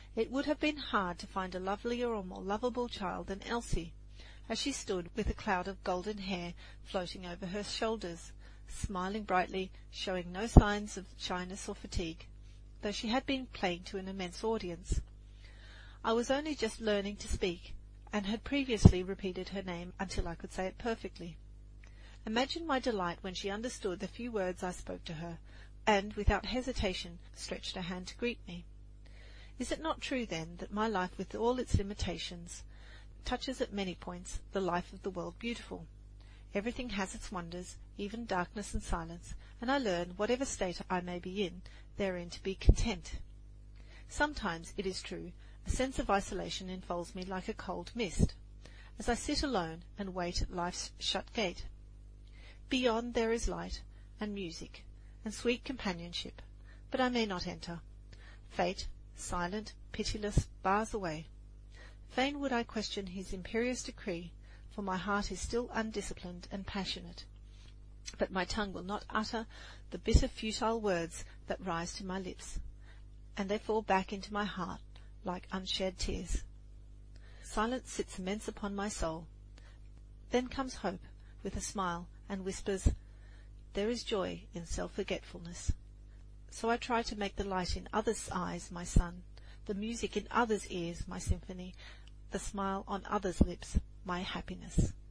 It would have been hard to find a lovelier or more lovable child than Elsie, as she stood with a cloud of golden hair floating over her shoulders, smiling brightly, showing no signs of shyness or fatigue, though she had been playing to an immense audience. I was only just learning to speak, and had previously repeated her name until I could say it perfectly. Imagine my delight when she understood the few words I spoke to her, and, without hesitation, stretched her hand to greet me. Is it not true, then, that my life, with all its limitations, touches at many points the life of the world beautiful? Everything has its wonders, even darkness and silence, and I learn, whatever state I may be in, therein to be content. Sometimes, it is true, a sense of isolation enfolds me like a cold mist, as I sit alone and wait at life's shut gate. Beyond there is light, and music, and sweet companionship, but I may not enter. Fate, silent, pitiless, bars the way. Fain would I question his imperious decree, for my heart is still undisciplined and passionate, but my tongue will not utter the bitter futile words that rise to my lips, and they fall back into my heart like unshed tears. Silence sits immense upon my soul. Then comes hope, with a smile, and whispers, "There is joy in self-forgetfulness." So I try to make the light in others' eyes my sun, the music in others' ears my symphony, the smile on others' lips my happiness.